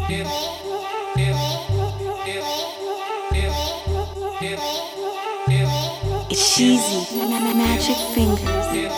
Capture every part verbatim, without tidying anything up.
It's Sheezy, Magic Fingers.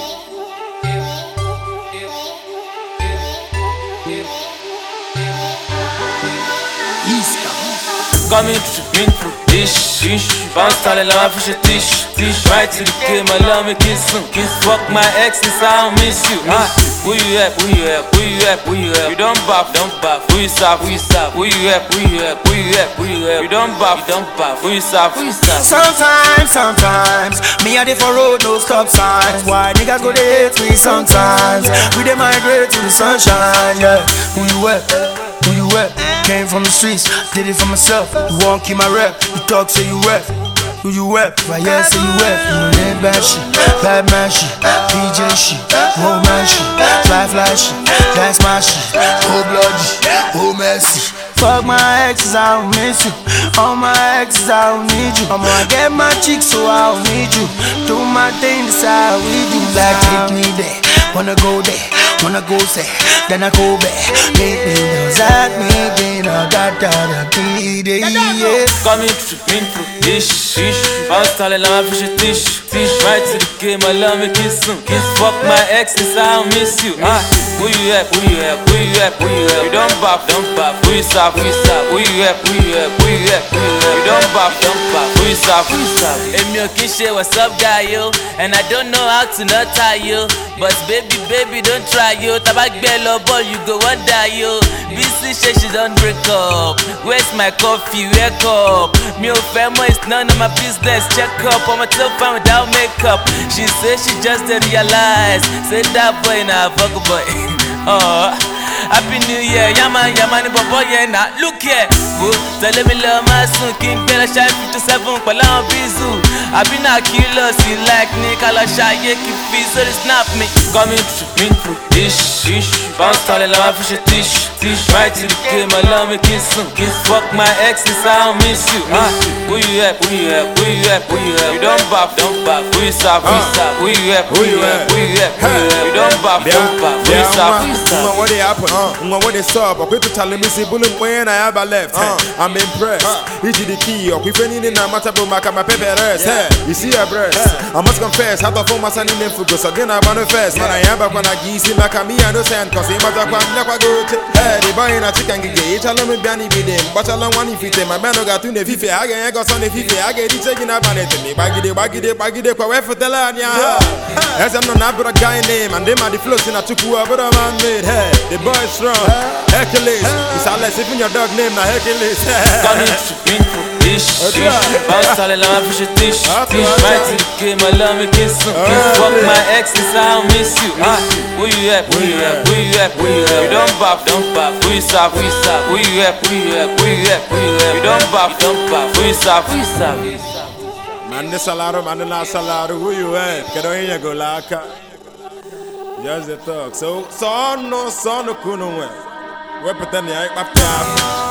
Coming to me through this ish. Bounce talent like my fish a tish. Right to the kid, my love me kiss him. Kiss fuck my ex since I don't miss you. Ah, who you at? Who you at? Who you at? Who you at? You don't buff, don't buff. Who you soft? Who you soft? Who you at? Who you at? Who you at? Who you at? You don't buff, you don't buff. Who you soft? Who you soft? Sometimes, sometimes, me a dey for road, no stop signs. Why niggas go dey hate me sometimes? We dey migrate to the sunshine, yeah. Who you at? Who you at? Came from the streets, did it for myself. You won't keep my rep, you talk say you rap. Who you rap? Why yeah say you rap? You live bad shit, bad man shit, P J shit, old man shit, fly fly shit, that's my shit, old bloody, old messy. Fuck my exes, I don't miss you. All my exes, I don't need you. I'm gonna get my cheeks, so I don't need you. Do my thing, that's how we do. Like take me there, wanna go there, wanna go there, then I go back. Make me know that me, then I got that key, yeah. Coming to me through this ish. Bounce talent like my fish a tish. Right to the kid, my love me kiss him. Kiss fuck my ex since I don't miss you. Ah, who you at? Who you at? Who you at? Who you at? You don't buff, don't buff. Who you soft? Who you soft? Who you at? Who you at? Who you at? Who you at? You don't buff, don't buff. Who you soft? Who you soft? Hey, me okay, shit, what's up, guy, yo? And I don't know how to not tie you, but baby, baby, don't try yo. Tabak bello ball, you go wonder yo. B C say she don't break up. Where's my coffee? Wake up. Me oh family is none of my business. Check up, I'm a tough fan without makeup. She said she just didn't realize. Say that boy now, fuck boy. Oh, happy New Year, yaman yaman boy yeah now. Look here, whoa, tell me love my son. King Bella Shy fifty-seven, Palan Bizu. I been a killer, see like Nicola Shy, yeah, keep feet, so they snap me. Coming to me through this ish. Bounce talent like my fish a tish. Right to the kid, my love me kiss him. Kiss fuck my ex since I don't miss you. Ah, who you at? Who you at? Who you at? Who you at? You don't buff, don't buff. Who you soft? Who you soft? Who you at? Who you at? Who you at? Who you at? You don't buff, don't buff. Who you soft? Who you soft? What they happen? What they saw? But people telling me see bullet when I have a left. I'm impressed. It's the key. If any in a matter of my paper rest. You see a breast. I must confess. How the former son in the focus again. I want to fast. Man, I am back when I give him like a me and no sand. Cause he must have never go to. Hey, they buy in a chicken gig. Each alone with Benny with him. But I don't want if it. My man got to the fifi. I got on the fifi. I get it taking up on it. Me baggy the baggy the baggy the power for the land. As I'm not a guy name. And them are the flows in a tukua. But I'm made. Hey, the boy strong. Hercules. It's all like even your dog name now Hercules. Coming to me through this ish. Bounce talent like my fish a tish. Right to the kid, my love me kiss him. Kiss fuck my ex since I don't miss you. Ah, who you at? Who you at? Who you at? Who you at? You don't buff, don't buff. Who you soft? Who you soft? Who you at? Who you at? Who you at? Who you at? You don't buff, don't buff. Who you soft? Who you soft? Man, the salaro, man, the last salaro. Who you at? Get on here, go laka. Just the talk. So, son, no, son, no, kuno. We're pretending I ain't my